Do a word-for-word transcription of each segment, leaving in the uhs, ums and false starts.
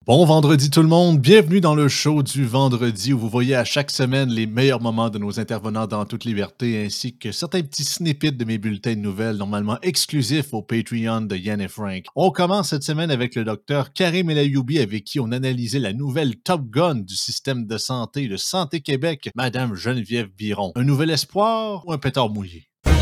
Bon vendredi tout le monde, bienvenue dans le show du vendredi où vous voyez à chaque semaine les meilleurs moments de nos intervenants dans toute liberté ainsi que certains petits snippets de mes bulletins de nouvelles normalement exclusifs au Patreon de Yann et Frank. On commence cette semaine avec le docteur Karim El Ayoubi avec qui on analysait la nouvelle Top Gun du système de santé de Santé Québec, Madame Geneviève Biron. Un nouvel espoir ou un pétard mouillé?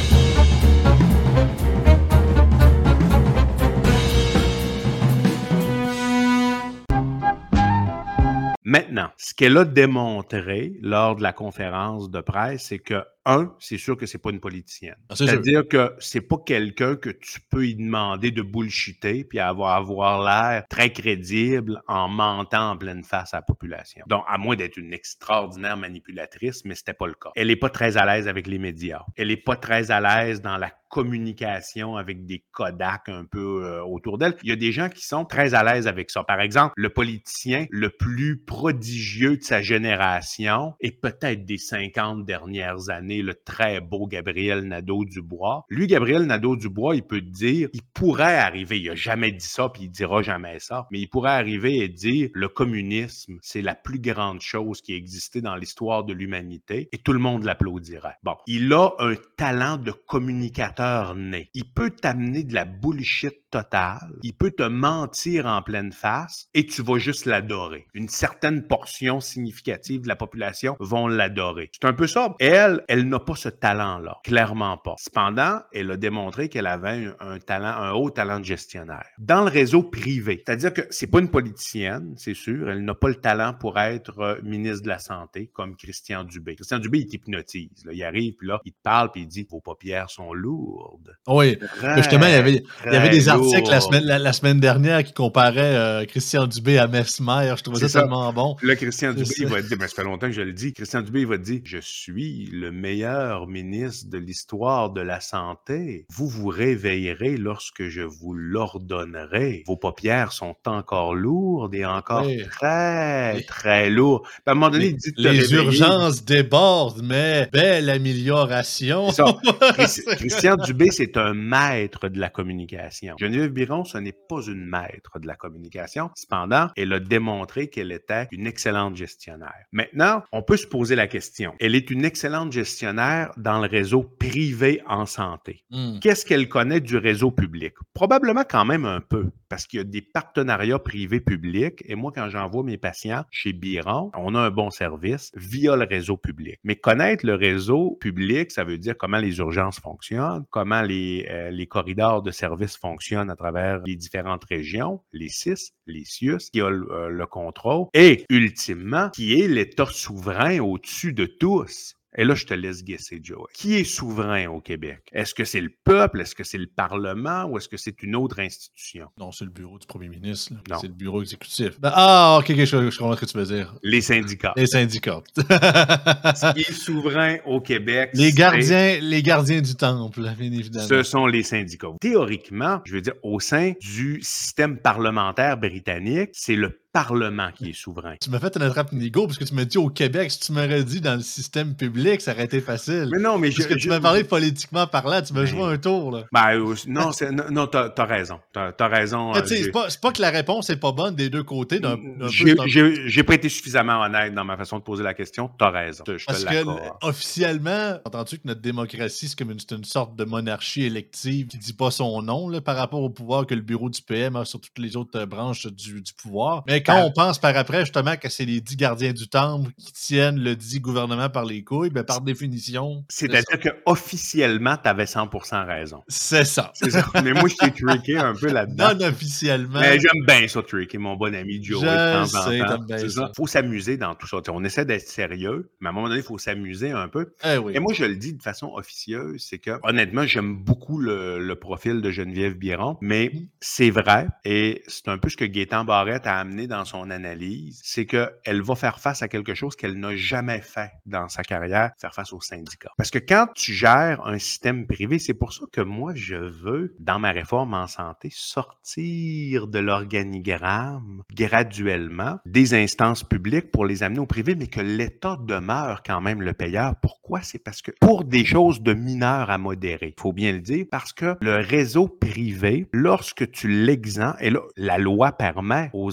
Maintenant, ce qu'elle a démontré lors de la conférence de presse, c'est que, un, c'est sûr que c'est pas une politicienne. Ah, c'est C'est-à-dire sûr. que c'est pas quelqu'un que tu peux y demander de bullshiter puis avoir, avoir l'air très crédible en mentant en pleine face à la population. Donc, à moins d'être une extraordinaire manipulatrice, mais c'était pas le cas. Elle est pas très à l'aise avec les médias. Elle est pas très à l'aise dans la communication avec des Kodak un peu euh, autour d'elle. Il y a des gens qui sont très à l'aise avec ça. Par exemple, le politicien le plus prodigieux de sa génération et peut-être des cinquante dernières années, le très beau Gabriel Nadeau-Dubois. Lui, Gabriel Nadeau-Dubois, il peut te dire, il pourrait arriver, il a jamais dit ça puis il dira jamais ça, mais il pourrait arriver et dire le communisme, c'est la plus grande chose qui a existé dans l'histoire de l'humanité et tout le monde l'applaudirait. Bon, il a un talent de communicateur né. Il peut t'amener de la bullshit totale, il peut te mentir en pleine face et tu vas juste l'adorer. Une certaine portion significative de la population vont l'adorer. C'est un peu ça. Elle, elle n'a pas ce talent-là. Clairement pas. Cependant, elle a démontré qu'elle avait un, un talent, un haut talent de gestionnaire. Dans le réseau privé, c'est-à-dire que c'est pas une politicienne, c'est sûr. Elle n'a pas le talent pour être euh, ministre de la Santé, comme Christian Dubé. Christian Dubé, il t'hypnotise. Là. Il arrive, puis là, il te parle, puis il dit « Vos paupières sont lourdes. » Oui, Très, justement, il y avait, il y avait des articles la lourdes. semaine, la, la semaine dernière qui comparaient euh, Christian Dubé à Mesmer. Je trouvais ça, ça tellement bon. Là, Christian Dubé, C'est il ça. va te dire, ben, ça fait longtemps que je le dis, Christian Dubé, il va te dire, je suis le meilleur ministre de l'histoire de la santé. Vous vous réveillerez lorsque je vous l'ordonnerai. Vos paupières sont encore lourdes et encore Oui. très, Les, très lourdes. Puis à un moment donné, les, il dit de te les réveiller. urgences débordent, mais belle amélioration. C'est ça. Chris- Christian Dubé, c'est un maître de la communication. Geneviève Biron, ce n'est pas une maître de la communication. Cependant, elle a démontré qu'elle était une excellente gestionnaire. Maintenant, on peut se poser la question. Elle est une excellente gestionnaire dans le réseau privé en santé. Hmm. Qu'est-ce qu'elle connaît du réseau public? Probablement quand même un peu, parce qu'il y a des partenariats privés-publics. Et moi, quand j'envoie mes patients chez Biron, on a un bon service via le réseau public. Mais connaître le réseau public, ça veut dire comment les urgences fonctionnent, comment les, euh, les corridors de services fonctionnent à travers les différentes régions, les C I S, les C I U S, qui a le, euh, le contrôle, et ultimement, qui est l'État souverain au-dessus de tous. Et là, je te laisse guesser, Joey. Qui est souverain au Québec? Est-ce que c'est le peuple? Est-ce que c'est le Parlement? Ou est-ce que c'est une autre institution? Non, c'est le bureau du premier ministre. là. Non. C'est le bureau exécutif. Ben, ah, ok, ok, je, je comprends ce que tu veux dire. Les syndicats. Les syndicats. Ce qui est souverain au Québec, les, c'est... gardiens, les gardiens du temple, bien évidemment. Ce sont les syndicats. Théoriquement, je veux dire, au sein du système parlementaire britannique, c'est le Parlement qui est souverain. Tu m'as fait un attrape-nigo parce que tu m'as dit au Québec, si tu m'aurais dit dans le système public, ça aurait été facile. Mais non, mais Parce je... que tu je- m'as parlé politiquement parlant, tu m'as Ben, joué un tour, là. ben, euh, non, c'est, non, non, t'as, t'as raison. T'as, t'as raison. Mais euh, tu sais, j'ai- c'est pas, c'est pas que la réponse est pas bonne des deux côtés, d'un, d'un peu, J'ai, c'est un- j'ai, j'ai pas été suffisamment honnête dans ma façon de poser la question. T'as raison. Je te Parce que l'accorde. l- officiellement, entendu que notre démocratie, c'est comme une, c'est une sorte de monarchie élective qui dit pas son nom là, par rapport au pouvoir que le bureau du P M a sur toutes les autres euh, branches du, du pouvoir. Mais quand Ah. on pense par après justement que c'est les dix gardiens du temple qui tiennent le dit gouvernement par les couilles, ben par définition, c'est ça. C'est-à-dire que officiellement, t'avais cent pour cent raison. C'est ça. C'est ça. Mais moi, je t'ai trické un peu là-dedans. Non officiellement. Mais j'aime bien ça, tricker mon bon ami Joe. Je de temps en sais, temps. t'aimes bien C'est ça. ça. Faut s'amuser dans tout ça. T'sais, on essaie d'être sérieux, mais à un moment donné, il faut s'amuser un peu. Eh oui. Et moi, je le dis de façon officieuse, c'est que, honnêtement, j'aime beaucoup le, le profil de Geneviève Biron, mais Mhm. c'est vrai, et c'est un peu ce que Gaétan Barrette a amené dans son analyse, c'est qu'elle va faire face à quelque chose qu'elle n'a jamais fait dans sa carrière, faire face aux syndicats. Parce que quand tu gères un système privé, c'est pour ça que moi, je veux, dans ma réforme en santé, sortir de l'organigramme graduellement des instances publiques pour les amener au privé, mais que l'État demeure quand même le payeur. Pourquoi? C'est parce que pour des choses de mineurs à modérés, il faut bien le dire, parce que le réseau privé, lorsque tu l'exemptes, et là, la loi permet aux employés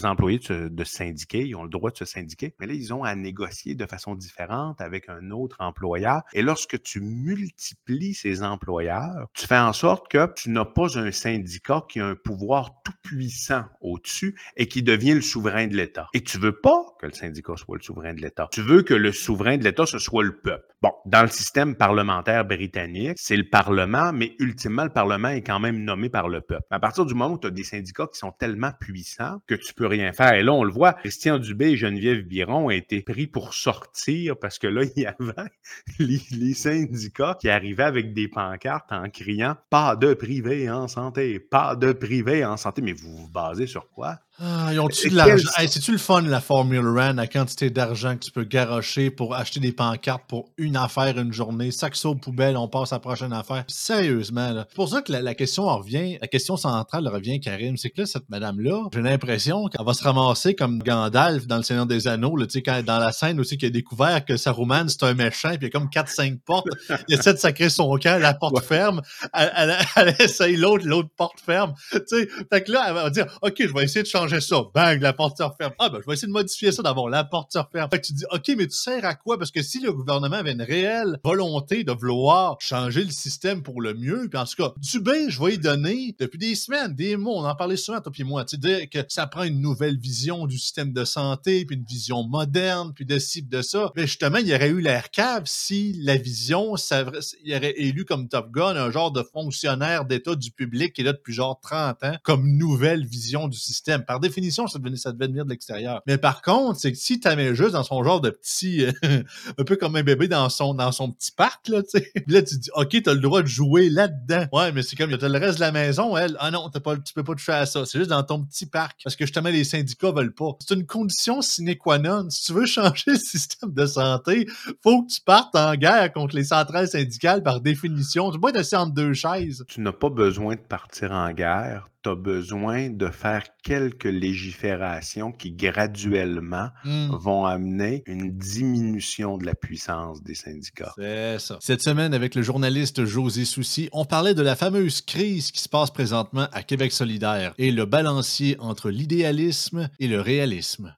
de se, de se syndiquer, ils ont le droit de se syndiquer, mais là, ils ont à négocier de façon différente avec un autre employeur. Et lorsque tu multiplies ces employeurs, tu fais en sorte que tu n'as pas un syndicat qui a un pouvoir tout puissant au-dessus et qui devient le souverain de l'État. Et tu veux pas que le syndicat soit le souverain de l'État. Tu veux que le souverain de l'État, ce soit le peuple. Bon, dans le système parlementaire britannique, c'est le Parlement, mais ultimement, le Parlement est quand même nommé par le peuple. À partir du moment où tu as des syndicats qui sont tellement puissants que tu peux rien faire, et là, on le voit, Christian Dubé et Geneviève Biron ont été pris pour sortir parce que là, il y avait les, les syndicats qui arrivaient avec des pancartes en criant « Pas de privé en santé, pas de privé en santé ». Mais vous vous basez sur quoi? Ah, ils ont-tu Et de l'argent? quel- Hey, c'est-tu le fun, la Formule Run, la quantité d'argent que tu peux garrocher pour acheter des pancartes pour une affaire, une journée, sac ça aux poubelles, on passe à la prochaine affaire. Sérieusement, là. C'est pour ça que la, la question en revient, la question centrale revient, Karim, c'est que là, cette madame-là, j'ai l'impression qu'elle va se ramasser comme Gandalf dans le Seigneur des Anneaux, là, tu sais, quand dans la scène aussi qu'il a découvert que Saruman, c'est un méchant, puis il y a comme quatre cinq portes, il essaie de sacrer son camp, la porte Ouais. ferme, elle, elle, elle essaye l'autre, l'autre porte ferme, tu sais, fait que là, elle va dire, OK, je vais essayer de changer ça. Bang, la porte se referme. Ah, ben, je vais essayer de modifier ça d'abord. La porte se referme. Fait que tu dis, OK, mais tu sers à quoi? Parce que si le gouvernement avait une réelle volonté de vouloir changer le système pour le mieux, puis en tout cas, Dubé, je vais y donner depuis des semaines, des mois, on en parlait souvent, toi puis moi, tu sais, dire que ça prend une nouvelle vision du système de santé, puis une vision moderne, puis de ci, puis de ça. Mais justement, il y aurait eu l'air cave si la vision, ça, il aurait élu comme Top Gun un genre de fonctionnaire d'État du public qui est là depuis genre trente ans, comme nouvelle vision du système. Par définition, ça devait, ça devait venir de l'extérieur. Mais par contre, c'est que si tu mets juste dans son genre de petit, euh, un peu comme un bébé dans son, dans son petit parc, là, tu sais. Là, tu dis, OK, t'as le droit de jouer là-dedans. Ouais, mais c'est comme, t'as le reste de la maison, elle. Ah non, t'as pas, tu peux pas toucher à ça. C'est juste dans ton petit parc. Parce que justement, les syndicats veulent pas. C'est une condition sine qua non. Si tu veux changer le système de santé, faut que tu partes en guerre contre les centrales syndicales par définition. Tu peux pas être assis entre deux chaises. Tu n'as pas besoin de partir en guerre. Tu as besoin de faire quelques légiférations qui, graduellement, Mm. vont amener une diminution de la puissance des syndicats. C'est ça. Cette semaine, avec le journaliste José Soucy, on parlait de la fameuse crise qui se passe présentement à Québec solidaire et le balancier entre l'idéalisme et le réalisme.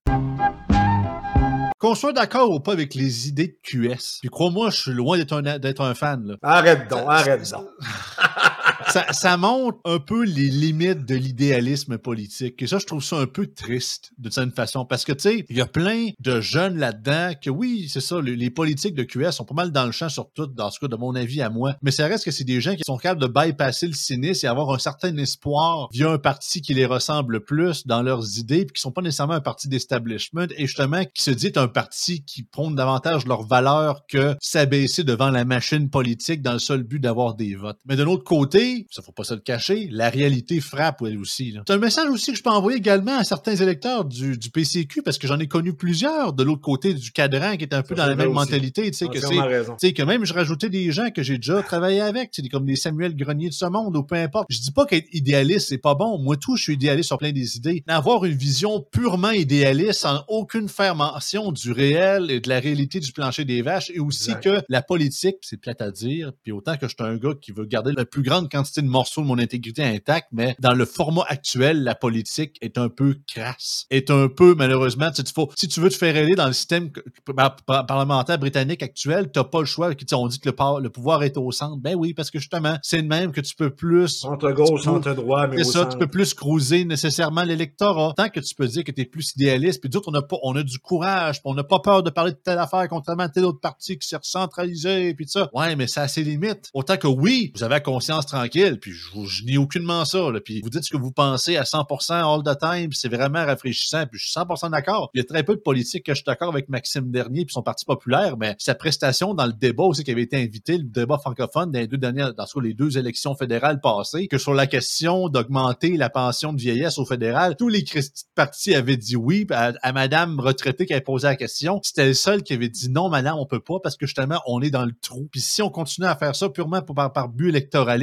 Qu'on soit d'accord ou pas avec les idées de Q S, puis crois-moi, je suis loin d'être un, d'être un fan. Là. Arrête donc, Ça- arrête ça- donc. Ça, ça montre un peu les limites de l'idéalisme politique. Et ça, je trouve ça un peu triste d'une certaine façon. Parce que, tu sais, il y a plein de jeunes là-dedans que, oui, c'est ça, les, les politiques de Q S sont pas mal dans le champ, surtout, dans ce cas, de mon avis à moi. Mais ça reste que c'est des gens qui sont capables de bypasser le cynisme et avoir un certain espoir via un parti qui les ressemble plus dans leurs idées, puis qui sont pas nécessairement un parti d'establishment, et justement, qui se dit être un parti qui prône davantage leurs valeurs que s'abaisser devant la machine politique dans le seul but d'avoir des votes. Mais de l'autre côté, ça faut pas se le cacher, la réalité frappe elle aussi. là. C'est un message aussi que je peux envoyer également à certains électeurs du, du P C Q, parce que j'en ai connu plusieurs de l'autre côté du cadran qui est un peu Ça, dans la c'est même vrai aussi. mentalité. Tu sais, que c'est, Entièrement raison. tu sais, que même je rajoutais des gens que j'ai déjà travaillé avec, tu sais, comme des Samuel Grenier de ce monde, ou peu importe. Je dis pas qu'être idéaliste, c'est pas bon. Moi, tout, je suis idéaliste sur plein des idées. Mais avoir une vision purement idéaliste, sans aucune faire mention du réel et de la réalité du plancher des vaches, et aussi Exact. que la politique, c'est plate à dire, puis autant que je suis un gars qui veut garder la plus grande quantité de morceaux de mon intégrité intacte, mais dans le format actuel, la politique est un peu crasse. Est un peu, malheureusement, tu sais, tu faut, si tu veux te faire aider dans le système par- par- parlementaire britannique actuel, t'as pas le choix. Tu sais, on dit que le, par- le pouvoir est au centre. Ben oui, parce que justement, c'est le même que tu peux plus... Centre gauche, tu peux- centre droit, mais C'est au ça, centre. tu peux plus cruiser nécessairement l'électorat. Tant que tu peux dire que tu es plus idéaliste, puis d'autres, on a pas, on a du courage, puis on n'a pas peur de parler de telle affaire, contrairement à tel autre parti qui s'est recentralisé, puis tout ça. Ouais, mais ça a ses limites. Autant que oui, vous avez la conscience tranquille, puis je, je nie aucunement ça, là, puis vous dites ce que vous pensez à cent pour cent all the time, puis c'est vraiment rafraîchissant, puis je suis cent pour cent d'accord. Il y a très peu de politiques que je suis d'accord avec Maxime Bernier puis son parti populaire, mais sa prestation dans le débat aussi qui avait été invité, le débat francophone dans les deux dernières, dans les deux élections fédérales passées, que sur la question d'augmenter la pension de vieillesse au fédéral, tous les Christi de partis avaient dit oui, à, à madame retraitée qui avait posé la question, c'était le seul qui avait dit non, madame, on peut pas, parce que justement, on est dans le trou. Puis si on continue à faire ça purement pour, par, par but électoraliste, ben on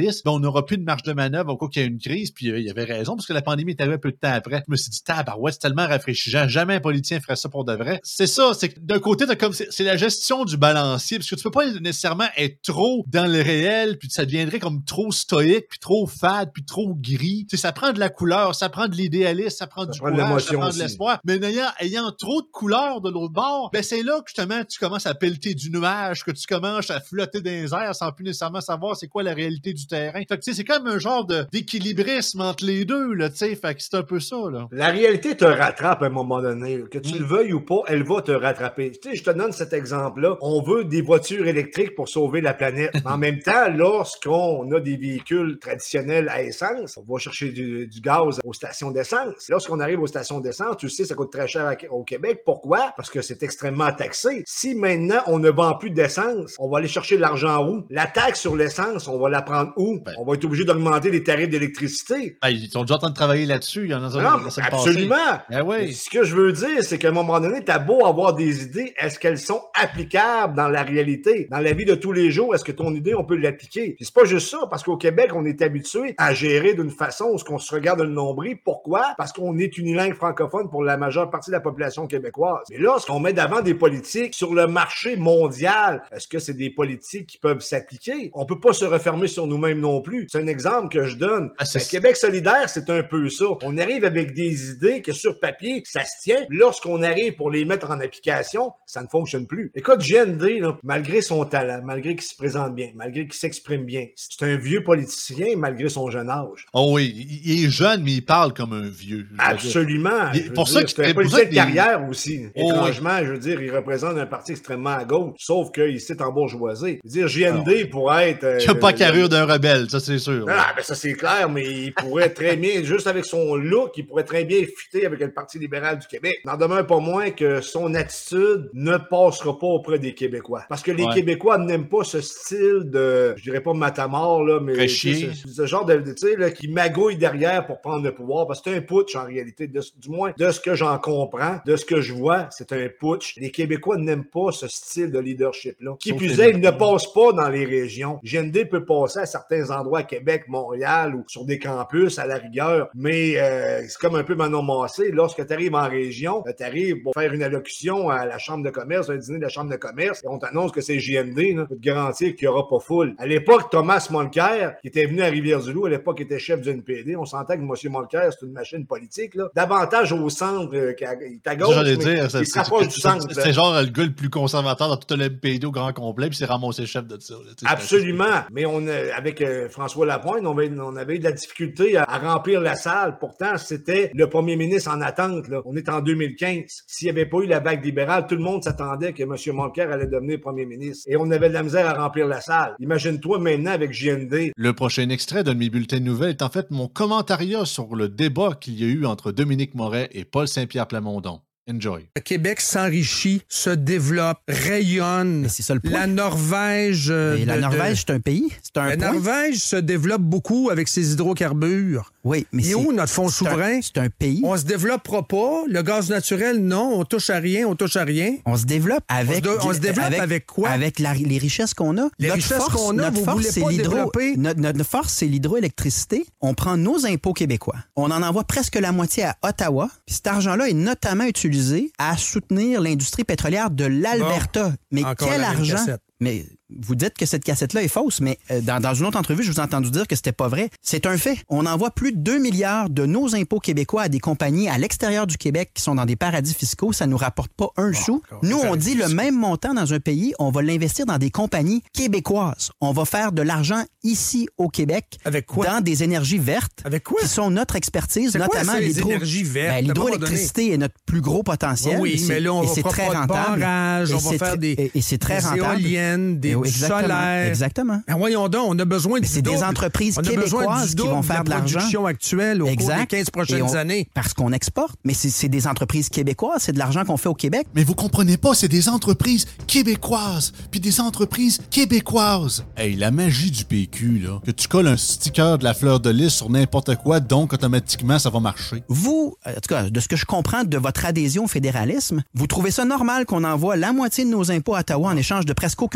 n'aura plus de marge de manœuvre au cas qu'il y ait une crise. Puis euh, il avait raison, parce que la pandémie est arrivée un peu de temps après. Je me suis dit, tabarouette, c'est tellement rafraîchissant. Jamais un politicien ferait ça pour de vrai. C'est ça, c'est que d'un côté, t'as comme, c'est, c'est la gestion du balancier, parce que tu peux pas nécessairement être trop dans le réel, puis ça deviendrait comme trop stoïque, puis trop fade, puis trop gris. Tu sais, ça prend de la couleur, ça prend de l'idéalisme, ça prend ça du prend courage, ça prend aussi. De l'espoir. Mais ayant, ayant trop de couleurs de l'autre bord, ben c'est là que justement tu commences à pelleter du nuage, que tu commences à flotter dans les airs sans plus nécessairement savoir c'est quoi la réalité du terrain. Fait que tu sais, c'est comme un genre de, d'équilibrisme entre les deux, là, tu sais. Fait que c'est un peu ça, là. La réalité te rattrape à un moment donné. Que tu mmh. le veuilles ou pas, elle va te rattraper. Tu sais, je te donne cet exemple-là. On veut des voitures électriques pour sauver la planète. Mais en même temps, lorsqu'on a des véhicules traditionnels à essence, on va chercher du, du gaz aux stations d'essence. Lorsqu'on arrive aux stations d'essence, tu sais, ça coûte très cher à, au Québec. Pourquoi? Parce que c'est extrêmement taxé. Si maintenant, on ne vend plus d'essence, on va aller chercher de l'argent où? La taxe sur l'essence, on va la prendre où? Ben, on va être obligé d'augmenter les tarifs d'électricité. Ben, ils sont déjà en train de travailler là-dessus. Il y en a non, non absolument. Ben oui. Ce que je veux dire, c'est qu'à un moment donné, t'as beau avoir des idées, est-ce qu'elles sont applicables dans la réalité? Dans la vie de tous les jours, est-ce que ton idée, on peut l'appliquer? Puis c'est pas juste ça, parce qu'au Québec, on est habitué à gérer d'une façon où on se regarde le nombril. Pourquoi? Parce qu'on est unilingue francophone pour la majeure partie de la population québécoise. Mais là, ce qu'on met d'avant des politiques sur le marché mondial, est-ce que c'est des politiques qui peuvent s'appliquer? On peut pas se refermer sur nous-mêmes non plus. C'est un exemple que je donne. Ah, ben, Québec solidaire, c'est un peu ça. On arrive avec des idées que sur papier, ça se tient. Lorsqu'on arrive pour les mettre en application, ça ne fonctionne plus. Écoute, G N D, là, malgré son talent, malgré qu'il se présente bien, malgré qu'il s'exprime bien, c'est un vieux politicien malgré son jeune âge. Oh oui, il est jeune, mais il parle comme un vieux. Absolument. Il, pour dire, ça c'est un politicien de carrière aussi. Oh, Étrangement, oui. je veux dire, il représente un parti extrêmement à gauche, sauf qu'il s'est en bourgeoisie. Je veux dire, G N D Alors, pourrait être... Euh, il n'a pas carrure d'un rebelle, ça c'est sûr. Ah, ben ça c'est clair, mais il pourrait très bien, juste avec son look, il pourrait très bien fitter avec le Parti libéral du Québec. N'en demeure pas moins que son attitude ne passera pas auprès des Québécois. Parce que les ouais. Québécois n'aiment pas ce style de, je dirais pas matamor, là, mais ce, ce genre de, tu sais, là, qui magouille derrière pour prendre le pouvoir, parce que c'est un putsch en réalité, de, du moins de ce que j'en comprends, de ce que je vois, c'est un putsch. Les Québécois n'aiment pas ce style de leadership-là. Qui Sauf plus est, il ne passe pas dans les régions. G N D peut passer à certains endroits à Québec, Montréal ou sur des campus à la rigueur, mais euh, c'est comme un peu Manon Massé. Lorsque tu arrives en région, tu arrives pour faire une allocution à la chambre de commerce, un dîner de la chambre de commerce, et on t'annonce que c'est G N D, là, pour te garantir qu'il n'y aura pas foule. À l'époque, Thomas Mulcair, qui était venu à Rivière-du-Loup, à l'époque, était chef du N P D, on sentait que M. Mulcair, c'est une machine politique, là. Davantage au centre, euh, il est à gauche, mais dire, il se rapproche du centre. C'est, c'est genre le gars le plus conservateur dans tout le N P D au grand complet, puis c'est ramassé chef de ça. Là, absolument. Mais on a, avec euh, François Lapointe, on avait, on avait eu de la difficulté à, à remplir la salle. Pourtant, c'était le premier ministre en attente, là. On est en deux mille quinze. S'il n'y avait pas eu la vague libérale, tout le monde s'attendait que M. Mulcair allait devenir premier ministre. Et on avait de la misère à remplir la salle. Imagine-toi maintenant avec G N D. Le prochain extrait de mes bulletins de nouvelles est en fait mon commentariat sur le débat qu'il y a eu entre Dominique Moret et Paul Saint-Pierre Plamondon. Enjoy. Le Québec s'enrichit, se développe, rayonne. Mais c'est ça le point. La Norvège... Euh, de, la Norvège, de... c'est un pays. C'est un la point. Norvège se développe beaucoup avec ses hydrocarbures. Oui, mais Et c'est... où notre fonds c'est souverain? Un, c'est un pays. On se développera pas. Le gaz naturel, non. On touche à rien, on touche à rien. On se développe avec... On se, de, on se développe avec, avec quoi? Avec la, les richesses qu'on a. Les notre richesses force, qu'on a, notre vous force, voulez c'est pas l'hydro... développer? Notre, notre force, c'est l'hydroélectricité. On prend nos impôts québécois. On en envoie presque la moitié à Ottawa. Puis cet argent-là est notamment utilisé à soutenir l'industrie pétrolière de l'Alberta. Bon, mais quel argent? Cassette. Mais vous dites que cette cassette-là est fausse, mais euh, dans, dans une autre entrevue, je vous ai entendu dire que c'était pas vrai. C'est un fait. On envoie plus de deux milliards de nos impôts québécois à des compagnies à l'extérieur du Québec qui sont dans des paradis fiscaux. Ça nous rapporte pas un oh, sou. Oh, nous, on dit le même montant dans un pays, on va l'investir dans des compagnies québécoises. On va faire de l'argent ici au Québec. Avec quoi? Dans des énergies vertes. Avec quoi? Qui sont notre expertise, c'est notamment quoi, ça, l'hydro... les énergies vertes. Ben, l'hydroélectricité est notre plus gros potentiel. Oui, et mais là, on et va c'est faire très pas rentable. de barrage, et on va faire des, et, et c'est très des rentable. éoliennes, des et, exactement, solaires. Exactement. Ben voyons donc, on a besoin du C'est double. des entreprises on a québécoises qui vont faire de, de l'argent. production actuelle au exact. cours des quinze prochaines on, années. Parce qu'on exporte. Mais c'est, c'est des entreprises québécoises, c'est de l'argent qu'on fait au Québec. Mais vous comprenez pas, c'est des entreprises québécoises, puis des entreprises québécoises. Hey, la magie du P Q, là, que tu colles un sticker de la fleur de lys sur n'importe quoi, donc automatiquement, ça va marcher. Vous, en tout cas, de ce que je comprends de votre adhésion au fédéralisme, vous trouvez ça normal qu'on envoie la moitié de nos impôts à Ottawa en échange de presque aucun service,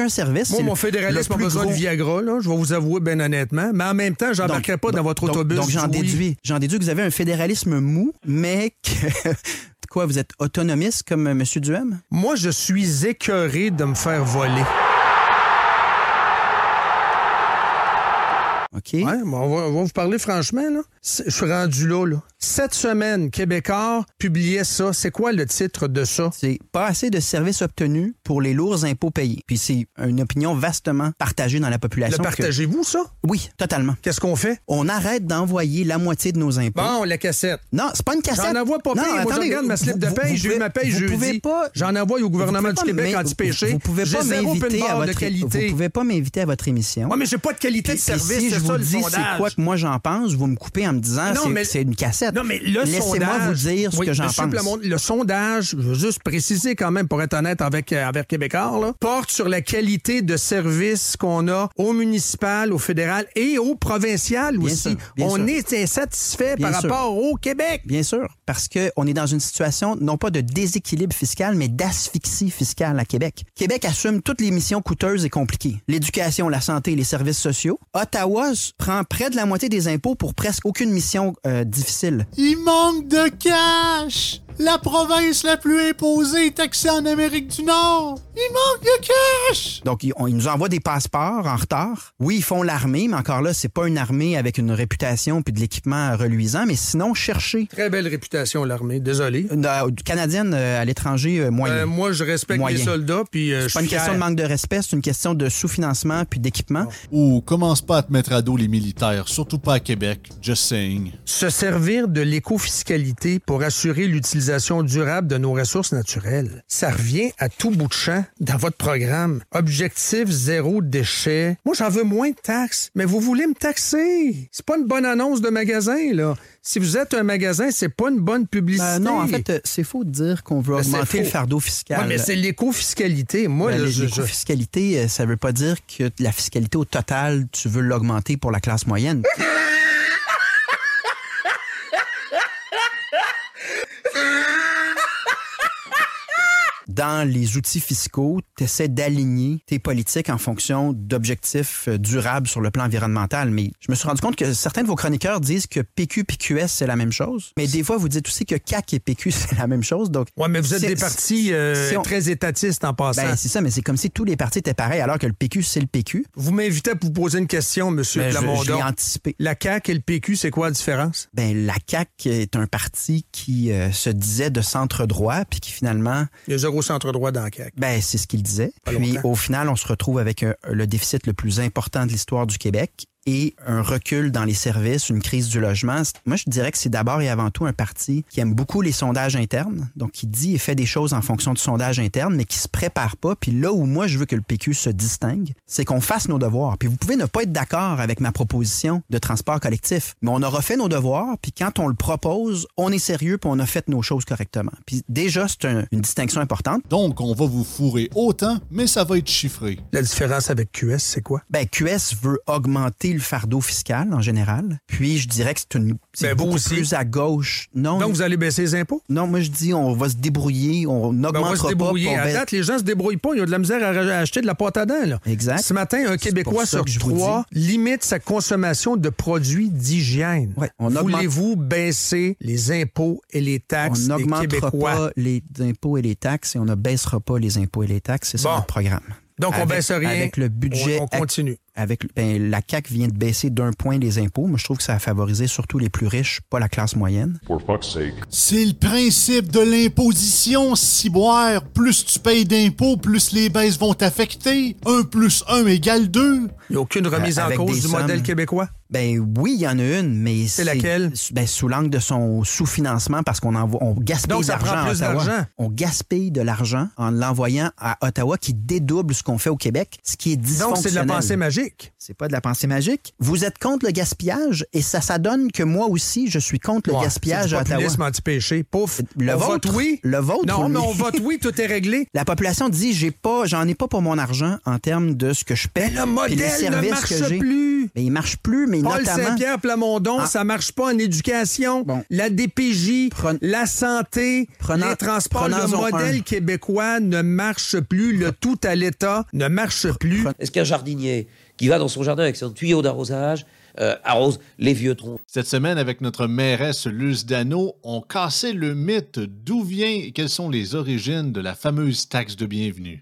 Moi, Moi, mon fédéralisme a besoin gros... de Viagra, là, je vais vous avouer bien honnêtement. Mais en même temps, j'embarquerai pas donc, dans votre donc, autobus. Donc, j'en déduis. J'en déduis que vous avez un fédéralisme mou, mais que... Quoi, vous êtes autonomiste comme M. Duhem? Moi, je suis écœuré de me faire voler. OK. Ouais, bon, on, va, on va vous parler franchement, là. Je suis rendu là, là. Cette semaine, Québécois publiait ça. C'est quoi le titre de ça? C'est pas assez de services obtenus pour les lourds impôts payés. Puis c'est une opinion vastement partagée dans la population. Le partagez-vous, que... ça? Oui, totalement. Qu'est-ce qu'on fait? On arrête d'envoyer la moitié de nos impôts. Bon, la cassette. Non, c'est pas une cassette. J'en envoie pas pire. Moi, je regarde ma slip de paye. J'ai eu ma paye jeudi. Pas... J'en envoie au gouvernement du Québec anti-péché. Vous pouvez pas m'inviter à votre qualité. Vous pouvez pas m'inviter à votre émission. Oui, mais j'ai pas de qualité de service. Si c'est je ça, vous le dis c'est quoi que moi j'en pense, vous me coupez en me disant non, c'est, mais... c'est une cassette. Non, mais le Laissez-moi sondage... vous dire ce oui, que j'en pense. Plamondon, le sondage, je veux juste préciser quand même, pour être honnête avec, avec Québécois, là, porte sur la qualité de service qu'on a au municipal, au fédéral et au provincial bien aussi. Sûr, On sûr. est insatisfait bien par sûr. rapport au Québec. Bien sûr, parce qu'on est dans une situation non pas de déséquilibre fiscal, mais d'asphyxie fiscale à Québec. Québec assume toutes les missions coûteuses et compliquées. L'éducation, la santé et les services sociaux. Ottawa prend près de la moitié des impôts pour presque aucune mission euh, difficile. Il manque de cash! La province la plus imposée est taxée en Amérique du Nord. Il manque de cash! Donc, ils, on, ils nous envoient des passeports en retard. Oui, ils font l'armée, mais encore là, c'est pas une armée avec une réputation puis de l'équipement reluisant, mais sinon, chercher. Très belle réputation, l'armée. Désolé. Euh, canadienne euh, à l'étranger, euh, moyen. Euh, moi, je respecte moyen. les soldats, puis euh, c'est pas une question de manque de respect, c'est une question de sous-financement puis d'équipement. Ou commence pas à te mettre à dos les militaires, surtout pas à Québec. Just saying. Se servir de l'écofiscalité pour assurer l'utilisation durable de nos ressources naturelles. Ça revient à tout bout de champ dans votre programme. Objectif zéro déchet. Moi, j'en veux moins de taxes, mais vous voulez me taxer. C'est pas une bonne annonce de magasin, là. Si vous êtes un magasin, c'est pas une bonne publicité. Euh, non, en fait, c'est faux de dire qu'on veut mais augmenter le fardeau fiscal. Oui, mais c'est l'écofiscalité. Moi, ben, là, je, l'écofiscalité, ça veut pas dire que la fiscalité au total, tu veux l'augmenter pour la classe moyenne. Dans les outils fiscaux, tu essaies d'aligner tes politiques en fonction d'objectifs durables sur le plan environnemental. Mais je me suis rendu compte que certains de vos chroniqueurs disent que P Q et Q S, c'est la même chose. Mais des fois, vous dites aussi que C A Q et P Q, c'est la même chose. Donc, oui, mais vous êtes des partis euh, si on... très étatistes en passant. Ben, c'est ça, mais c'est comme si tous les partis étaient pareils, alors que le P Q, c'est le P Q. Vous m'invitez à vous poser une question, M. Plamondon. Je, je l'ai anticipé. La C A Q et le P Q, c'est quoi la différence? Ben, la C A Q est un parti qui euh, se disait de centre-droit, puis qui finalement... Il y a zéro centre-droit dans la C A Q. Ben, c'est ce qu'il disait. Pas Puis, longtemps. Au final, on se retrouve avec un, le déficit le plus important de l'histoire du Québec et un recul dans les services, une crise du logement. Moi, je dirais que c'est d'abord et avant tout un parti qui aime beaucoup les sondages internes, donc qui dit et fait des choses en fonction du sondage interne, mais qui se prépare pas. Puis là où moi, je veux que le P Q se distingue, c'est qu'on fasse nos devoirs. Puis vous pouvez ne pas être d'accord avec ma proposition de transport collectif, mais on aura fait nos devoirs, puis quand on le propose, on est sérieux, puis on a fait nos choses correctement. Puis déjà, c'est un, une distinction importante. Donc, on va vous fourrer autant, mais ça va être chiffré. La différence avec Q S, c'est quoi? Ben, Q S veut augmenter le fardeau fiscal en général. Puis je dirais que c'est une c'est ben, beaucoup aussi. plus à gauche. Non. Donc vous allez baisser les impôts? Non, moi je dis on va se débrouiller, on n'augmentera ben, on va se débrouiller. pas. À date, les gens se débrouillent pas. Il y a de la misère à acheter de la pâte à dents. Là. Exact. Ce matin, un Québécois sur trois limite sa consommation de produits d'hygiène. Ouais, on Voulez-vous augmente... baisser les impôts et les taxes on des Québécois? On n'augmentera pas les impôts et les taxes et on ne baissera pas les impôts et les taxes. C'est bon. Ça notre programme. Donc, avec, on baisse rien. Avec le budget. On, on continue. Avec, ben, la C A Q vient de baisser d'un point les impôts. Moi, je trouve que ça a favorisé surtout les plus riches, pas la classe moyenne. For fuck's sake. C'est le principe de l'imposition, ciboire. Plus tu payes d'impôts, plus les baisses vont t'affecter. Un plus un égale deux. Il n'y a aucune remise euh, en cause du sommes... modèle québécois? Ben oui, il y en a une, mais c'est, c'est laquelle? Ben, sous l'angle de son sous-financement parce qu'on envoie, on gaspille Donc, de l'argent prend plus à Ottawa. D'argent. On gaspille de l'argent en l'envoyant à Ottawa qui dédouble ce qu'on fait au Québec, ce qui est dysfonctionnel. Donc, c'est de la pensée magique. C'est pas de la pensée magique. Vous êtes contre le gaspillage et ça, ça donne que moi aussi, je suis contre le ouais, gaspillage à Ottawa. C'est du populisme anti-péché. Pouf. Le on vôtre, vote oui. Le vôtre. Non, oui. mais on vote oui, tout est réglé. La population dit, j'ai pas, j'en ai pas pour mon argent en termes de ce que je paie. Mais le modèle les services ne marche que j'ai. plus. Mais il marche plus, mais mais Paul notamment... Saint-Pierre Plamondon, Ah. ça marche pas en éducation, Bon. la D P J, Pren- la santé, Prenant- les transports, le prenons-en modèle un. québécois ne marche plus, le tout à l'État ne marche plus. Est-ce qu'un jardinier qui va dans son jardin avec son tuyau d'arrosage euh, arrose les vieux troncs? Cette semaine, avec notre mairesse Luce Dano, on cassait le mythe d'où vient et quelles sont les origines de la fameuse taxe de bienvenue.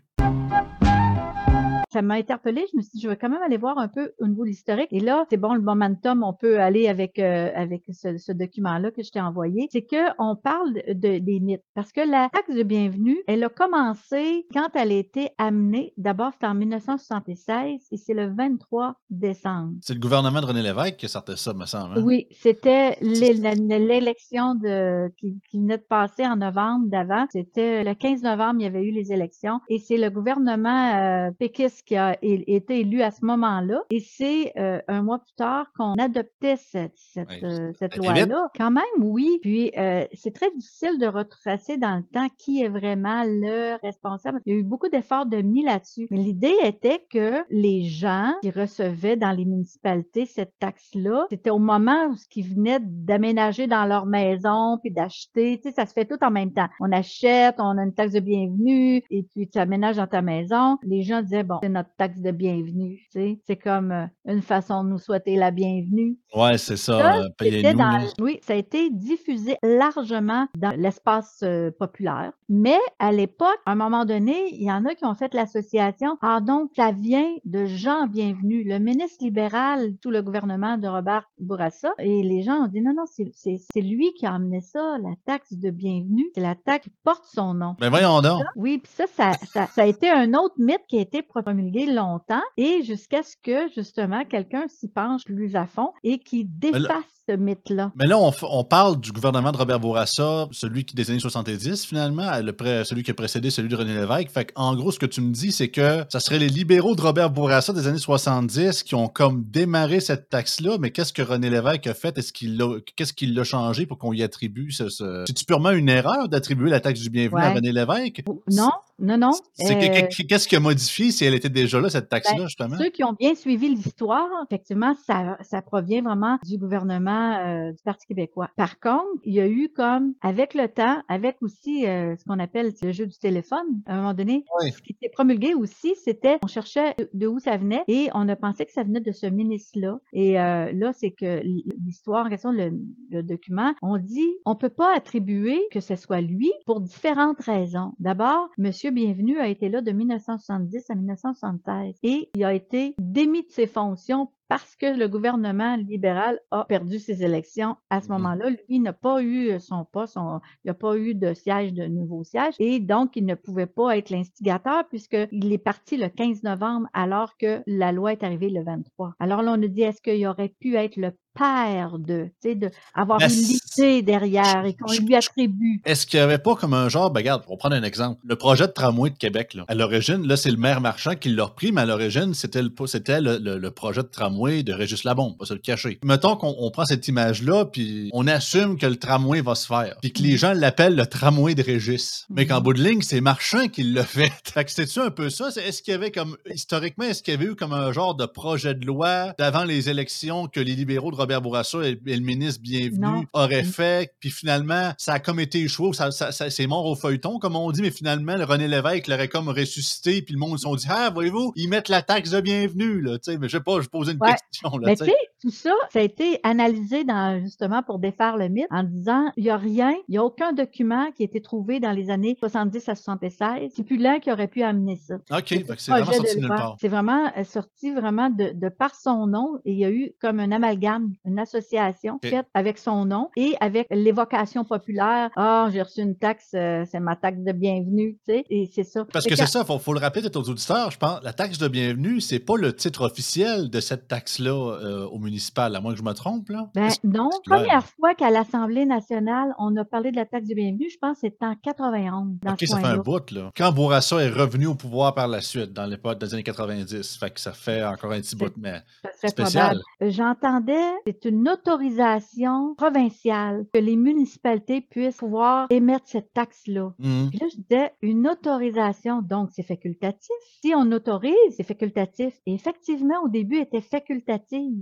Ça m'a interpellée. Je me suis dit, je vais quand même aller voir un peu au niveau de l'historique. Et là, c'est bon, le momentum, on peut aller avec euh, avec ce, ce document-là que je t'ai envoyé. C'est que on parle de, des mythes. Parce que la taxe de bienvenue, elle a commencé quand elle a été amenée. D'abord, c'était en dix-neuf cent soixante-seize et c'est le vingt-trois décembre. C'est le gouvernement de René Lévesque qui sortait ça, me semble. Hein? Oui, c'était l'é- l'élection de qui, qui venait de passer en novembre d'avant. C'était le quinze novembre, il y avait eu les élections. Et c'est le gouvernement euh, péquiste qui a é- été élu à ce moment-là. Et c'est euh, un mois plus tard qu'on adoptait cette, cette, Ouais, euh, cette ça a été vite. loi-là. Quand même, oui. Puis euh, c'est très difficile de retracer dans le temps qui est vraiment le responsable. Il y a eu beaucoup d'efforts de mis là-dessus. Mais l'idée était que les gens qui recevaient dans les municipalités cette taxe-là, c'était au moment où ils venaient d'aménager dans leur maison puis d'acheter. Tu sais, ça se fait tout en même temps. On achète, on a une taxe de bienvenue et puis tu aménages dans ta maison. Les gens disaient, bon, c'est notre taxe de bienvenue. Tu sais, c'est comme euh, une façon de nous souhaiter la bienvenue. Ouais, c'est ça. Ça, euh, c'était Payez-nous. dans, là. oui, ça a été diffusé largement dans l'espace euh, populaire. Mais à l'époque, à un moment donné, il y en a qui ont fait l'association. Ah donc, ça vient de Jean Bienvenu, le ministre libéral sous le gouvernement de Robert Bourassa. Et les gens ont dit non, non, c'est c'est- c'est lui qui a amené ça, la taxe de bienvenue. C'est la taxe qui porte son nom. Ben voyons donc. Oui, puis ça, ça, ça, ça a été un autre mythe qui a été promulgué longtemps et jusqu'à ce que, justement, quelqu'un s'y penche plus à fond et qui là- défasse ce mythe-là. Mais là, on, f- on parle du gouvernement de Robert Bourassa, celui qui des années soixante-dix, finalement, le pré- celui qui a précédé celui de René Lévesque. Fait en gros, ce que tu me dis, c'est que ça serait les libéraux de Robert Bourassa des années soixante-dix qui ont comme démarré cette taxe-là, mais qu'est-ce que René Lévesque a fait? Est-ce qu'il l'a, qu'est-ce qu'il l'a changé pour qu'on y attribue ce... ce... C'est-tu purement une erreur d'attribuer la taxe du bienvenu à Ouais. René Lévesque? Non, non, non. C'est Euh, que- que- qu'est-ce qui a modifié si elle était déjà là, cette taxe-là, ben, justement? ceux qui ont bien suivi l'histoire, effectivement, ça, ça provient vraiment du gouvernement euh, du Parti québécois. Par contre, il y a eu comme, avec le temps, avec aussi euh, ce qu'on appelle le jeu du téléphone, à un moment donné, Ouais. ce qui s'est promulgué aussi, c'était, on cherchait de, de où ça venait et on a pensé que ça venait de ce ministre-là. Et euh, là, c'est que l'histoire en question, le, le document, on dit, on peut pas attribuer que ce soit lui pour différentes raisons. D'abord, Monsieur Bienvenu a été là de mille neuf cent soixante-dix à mille neuf cent soixante-treize et il a été démis de ses fonctions parce que le gouvernement libéral a perdu ses élections à ce Mhm. moment-là. Lui n'a pas eu son poste, son, il n'a pas eu de siège, de nouveau siège, et donc il ne pouvait pas être l'instigateur puisqu'il est parti le quinze novembre alors que la loi est arrivée le vingt-trois. Alors là, on a dit, est-ce qu'il aurait pu être le père de, tu sais, de avoir Ben, une c'est- l'idée derrière et qu'on je- lui attribue. Est-ce qu'il n'y avait pas comme un genre, ben regarde, pour prendre un exemple, le projet de tramway de Québec, là, à l'origine, là, c'est le maire Marchand qui l'a repris, mais à l'origine, c'était le, c'était le, le- le projet de tramway de Régis Labombe, on va se le cacher. Mettons qu'on on prend cette image-là, puis on assume que le tramway va se faire, puis que les gens l'appellent le tramway de Régis, mais qu'en Mhm. bout de ligne, c'est Marchand qui l'a fait. Fait que c'était-tu un peu ça? C'est- Est-ce qu'il y avait comme, historiquement, est-ce qu'il y avait eu comme un genre de projet de loi d'avant les élections que les libéraux de Robert Bourassa et, et le ministre Bienvenu Non. auraient Mm. fait, puis finalement, ça a comme été échoué, ça, ça, ça- c'est mort au feuilleton, comme on dit, mais finalement, le René Lévesque l'aurait comme ressuscité, puis le monde se sont dit, ah, voyez-vous, ils mettent la taxe de bienvenue, là, tu sais, mais je sais pas, je posais une Ouais. question, là, Mais tu tu sais. sais, tout ça, ça a été analysé dans, justement pour défaire le mythe en disant, il n'y a rien, il n'y a aucun document qui a été trouvé dans les années soixante-dix à soixante-seize, c'est plus l'un qui aurait pu amener ça. OK, C'est fait le que c'est vraiment projet de sorti de nulle loi. part. C'est vraiment euh, sorti vraiment de, de par son nom et il y a eu comme un amalgame, une association Ok. faite avec son nom et avec l'évocation populaire. Ah, j'ai reçu une taxe, euh, c'est ma taxe de bienvenue, tu sais, et c'est ça. Parce Fait que que- c'est ça, il faut, faut le rappeler peut-être aux auditeurs, je pense, la taxe de bienvenue, c'est pas le titre officiel de cette taxe-là euh, au municipal, à moins que je me trompe, là. Ben Est-ce- non, est-ce clair? première fois qu'à l'Assemblée nationale, on a parlé de la taxe de bienvenue, je pense que c'était en quatre-vingt-onze, dans OK, ce ça fait coin-là. un bout, là. Quand Bourassa est revenu au pouvoir par la suite, dans l'époque des années quatre-vingt-dix, fait que ça fait encore un petit bout, mais Ça serait spécial. probable. Euh, J'entendais, c'est une autorisation provinciale que les municipalités puissent pouvoir émettre cette taxe-là. Mhm. Puis là, je disais, une autorisation, donc c'est facultatif. Si on autorise, c'est facultatif. Et effectivement, au début, elle était facultative. Oh!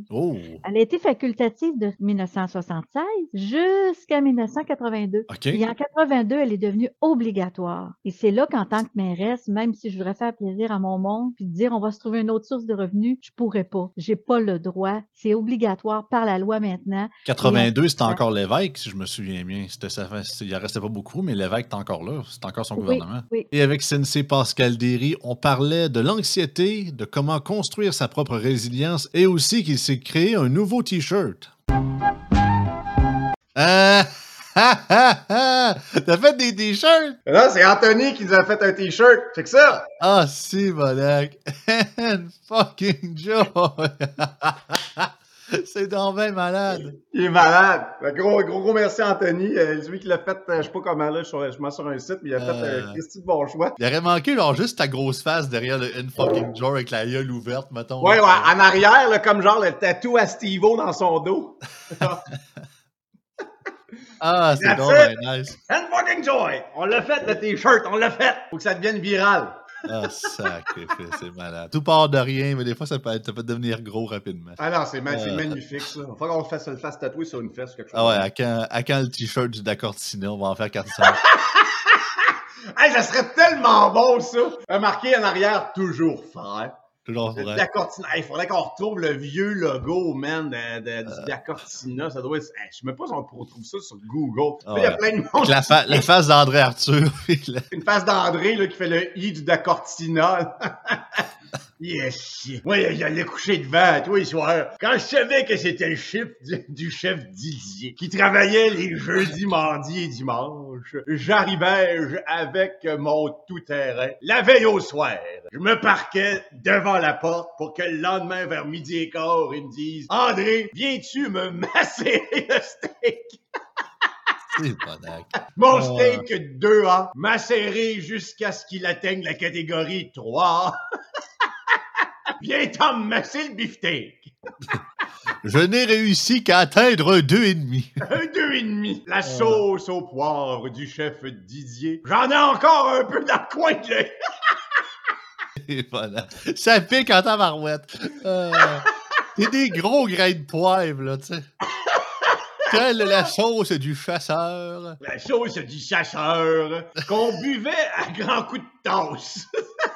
Elle a été facultative de mille neuf cent soixante-seize jusqu'à mille neuf cent quatre-vingt-deux. OK. Et en quatre-vingt-deux, elle est devenue obligatoire. Et c'est là qu'en tant que mairesse, même si je voudrais faire plaisir à mon monde, puis dire on va se trouver une autre source de revenus, je pourrais pas. J'ai pas le droit. C'est obligatoire par la loi maintenant. quatre-vingt-deux, c'était encore l'évêque, si je me souviens bien. C'était, ça, il en restait pas beaucoup, mais l'évêque est encore là. C'est encore son Oui, gouvernement. oui. Et avec Sensei Pascal Derry, on parlait de l'anxiété, de comment construire sa propre résilience et aussi qu'il s'est créé un nouveau T-shirt. Euh... T'as fait des T-shirts? Non, c'est Anthony qui nous a fait un T-shirt. C'est que ça? Ah, si, Bonac. Fucking Joe. C'est donc bien malade. Il est malade. Gros, gros, gros merci Anthony. Euh, lui qui l'a fait, euh, je sais pas comment là, je suis je sur un site, mais il a fait Euh. un euh, Christy de bon choix. Il aurait manqué genre juste ta grosse face derrière le In Fucking Joe avec la gueule ouverte, mettons. Ouais, ouais, en arrière, là, comme genre le tatou à Steve-O dans son dos. Ah, c'est That's donc it. bien nice. And fucking joy! On l'a fait, le T-shirt, on l'a fait! Faut que ça devienne viral. Ah, sacrifice, c'est malade. Tout part de rien, mais des fois, ça peut, être, ça peut devenir gros rapidement. Ah non, c'est ma- c'est Euh. magnifique, ça. Faut qu'on le fasse, le fasse tatouer sur une fesse, quelque chose. Ah ouais, à quand, à quand le T-shirt du Dacortina? On va en faire quatre cents. Hey, ça serait tellement bon, ça! Un marqué en arrière, toujours frère. Toujours Le vrai. Dacortina. Il faudrait qu'on retrouve le vieux logo, man, de, de, du Dacortina. Ça doit être. Hey, je sais même pas si on retrouve ça sur Google. Ah Il y a ouais. plein de monde. Avec la, fa- la face d'André Arthur. puis la- Une face d'André là, qui fait le I du Dacortina. Yes! Moi, il allait coucher devant tous les soirs. Quand je savais que c'était le chiffre du, du chef Didier, qui travaillait les jeudis, mardis et dimanches, j'arrivais avec mon tout-terrain. La veille au soir, je me parquais devant la porte pour que le lendemain, vers midi et quart, il me dise « André, viens-tu me macérer le steak? » C'est Bonac. Mon Ah. steak deux A, macéré jusqu'à ce qu'il atteigne la catégorie trois A. Viens t'en masser le beefsteak. Je n'ai réussi qu'à atteindre un deux et demi. Un deux et demi. La sauce au poivre du chef Didier. J'en ai encore un peu dans le coin de l'œil. Et voilà. Ça pique en tabarouette. Euh, c'est des gros grains de poivre, là, tu sais. Telle la sauce du chasseur. La sauce du chasseur qu'on buvait à grands coups de tasse.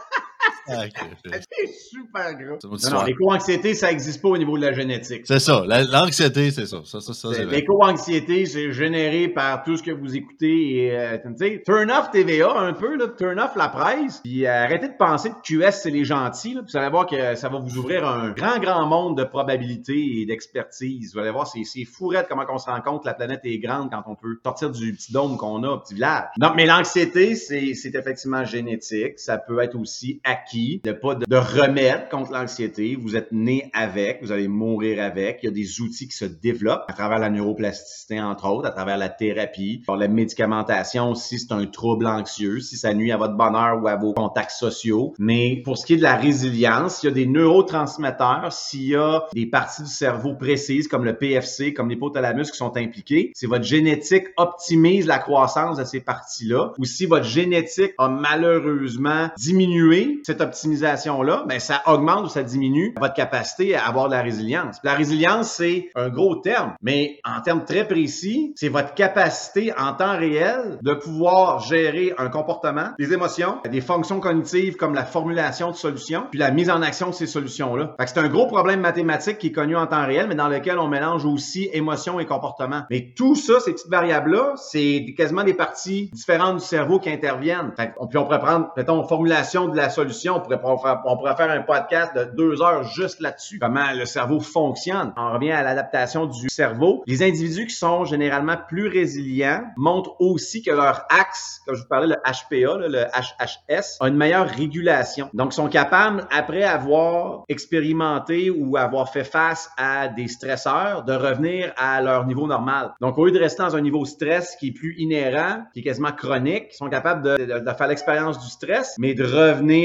Ah, ok, c'est- C'est super gros. c'est une autre Non, non, histoire. l'éco-anxiété, ça n'existe pas au niveau de la génétique. C'est ça. la- L'anxiété, c'est ça. Ça, ça, ça, c'est vrai. L'éco-anxiété, c'est généré par tout ce que vous écoutez et, euh, tu sais, turn off T V A un peu, là, turn off la presse, puis euh, arrêtez de penser que Q S, c'est les gentils, là, puis vous allez voir que ça va vous ouvrir un grand, grand monde de probabilités et d'expertise. Vous allez voir, c'est, c'est fourette comment on se rend compte que la planète est grande quand on peut sortir du petit dôme qu'on a, petit village. Non, mais l'anxiété, c'est, c'est effectivement génétique. Ça peut être aussi acquis. Il n'y a pas de, de remède contre l'anxiété. Vous êtes né avec, vous allez mourir avec. Il y a des outils qui se développent à travers la neuroplasticité, entre autres, à travers la thérapie. Par la médicamentation, si c'est un trouble anxieux, si ça nuit à votre bonheur ou à vos contacts sociaux. Mais pour ce qui est de la résilience, il y a des neurotransmetteurs, s'il y a des parties du cerveau précises, comme le P F C, comme l'hypothalamus qui sont impliquées, si votre génétique optimise la croissance de ces parties-là, ou si votre génétique a malheureusement diminué cette optimisation-là, ben ça augmente ou ça diminue votre capacité à avoir de la résilience. Puis la résilience, c'est un gros terme, mais en termes très précis, c'est votre capacité en temps réel de pouvoir gérer un comportement, des émotions, des fonctions cognitives comme la formulation de solutions, puis la mise en action de ces solutions-là. Fait que c'est un gros problème mathématique qui est connu en temps réel, mais dans lequel on mélange aussi émotions et comportements. Mais tout ça, ces petites variables-là, c'est quasiment des parties différentes du cerveau qui interviennent. Fait que, puis on pourrait prendre, mettons, formulation de la solution, on pourrait, on pourrait, on pourrait faire un podcast de deux heures juste là-dessus, comment le cerveau fonctionne. On revient à l'adaptation du cerveau. Les individus qui sont généralement plus résilients montrent aussi que leur axe, comme je vous parlais, le H P A, là, le H H S, a une meilleure régulation. Donc, ils sont capables, après avoir expérimenté ou avoir fait face à des stresseurs, de revenir à leur niveau normal. Donc, au lieu de rester dans un niveau stress qui est plus inhérent, qui est quasiment chronique, ils sont capables de, de, de faire l'expérience du stress, mais de revenir à leur base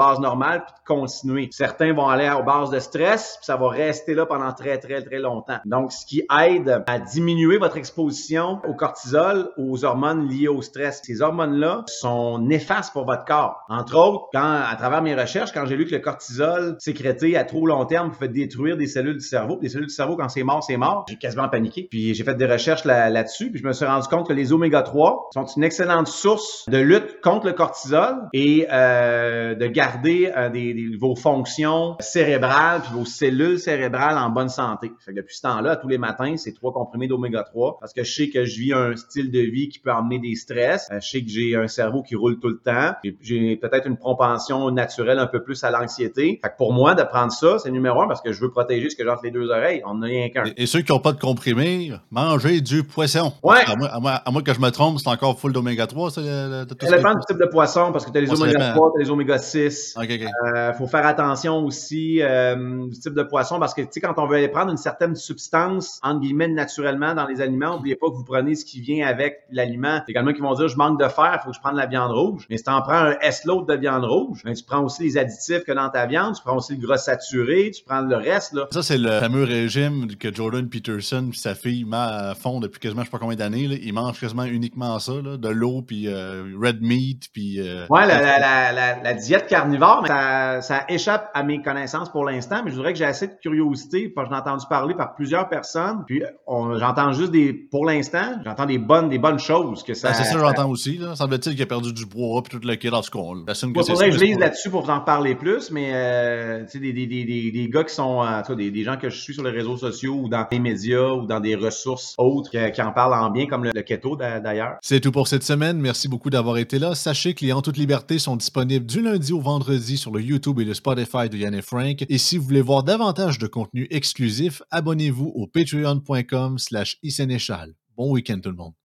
base normale puis de continuer. Certains vont aller aux bases de stress puis ça va rester là pendant très, très, très longtemps. Donc, ce qui aide à diminuer votre exposition au cortisol, aux hormones liées au stress. Ces hormones-là sont néfastes pour votre corps. Entre autres, quand, à travers mes recherches, quand j'ai lu que le cortisol sécrété à trop long terme pouvait détruire des cellules du cerveau, des cellules du cerveau, quand c'est mort, c'est mort, j'ai quasiment paniqué. Puis j'ai fait des recherches là, là-dessus, puis je me suis rendu compte que les oméga trois sont une excellente source de lutte contre le cortisol et euh, de garder euh, des, des, vos fonctions cérébrales puis vos cellules cérébrales en bonne santé. Fait que depuis ce temps-là, tous les matins, c'est trois comprimés d'oméga trois parce que je sais que je vis un style de vie qui peut emmener des stress. Euh, je sais que j'ai un cerveau qui roule tout le temps. J'ai, j'ai peut-être une propension naturelle un peu plus à l'anxiété. Fait que pour moi, de prendre ça, c'est numéro un parce que je veux protéger ce que j'ai entre les deux oreilles. On n'a rien qu'un. Et, et ceux qui n'ont pas de comprimés, mangez du poisson. Ouais. À moins, à moins, à moins que je me trompe, c'est encore full d'oméga trois, ça? Le, le, ça dépend du type de poisson parce que tu as les oméga trois, tu as les oméga six. Il okay, okay. euh, faut faire attention aussi euh, du type de poisson parce que, tu sais, quand on veut aller prendre une certaine substance, entre guillemets, naturellement dans les aliments, n'oubliez pas que vous prenez ce qui vient avec l'aliment. Il y a également qui vont dire, je manque de fer, il faut que je prenne la viande rouge. Mais si tu en prends un S-load de viande rouge, ben, tu prends aussi les additifs que dans ta viande, tu prends aussi le gras saturé, tu prends le reste. Là. Ça, c'est le fameux régime que Jordan Peterson et sa fille font depuis quasiment je sais pas combien d'années. Là. Ils mangent quasiment uniquement ça, là, de l'eau, puis euh, red meat, puis... Euh, ouais, la, la, la, la, la diète carnivore, mais ça, ça échappe à mes connaissances pour l'instant, mais je dirais que j'ai assez de curiosité, parce que j'en ai entendu parler par plusieurs personnes, puis on, j'entends juste des... Pour l'instant, j'entends des bonnes, des bonnes choses. Que ça, ben, c'est ça que j'entends aussi. Là. Semble-t-il qu'il a perdu du poids, puis tout le kit, en tout cas. Il faudrait que je lise là-dessus pour en parler plus, mais euh, tu sais, des, des, des, des, des gars qui sont... Euh, tu sais, des, des gens que je suis sur les réseaux sociaux ou dans les médias ou dans des ressources autres qui, qui en parlent en bien, comme le, le keto d'ailleurs. C'est tout pour cette semaine. Merci beaucoup d'avoir été là. Sachez que les En toute liberté sont disponibles du lundi au vendredi sur le YouTube et le Spotify de Yann et Frank. Et si vous voulez voir davantage de contenu exclusif, abonnez-vous au patreon point com slash isénéchal. Bon week-end tout le monde.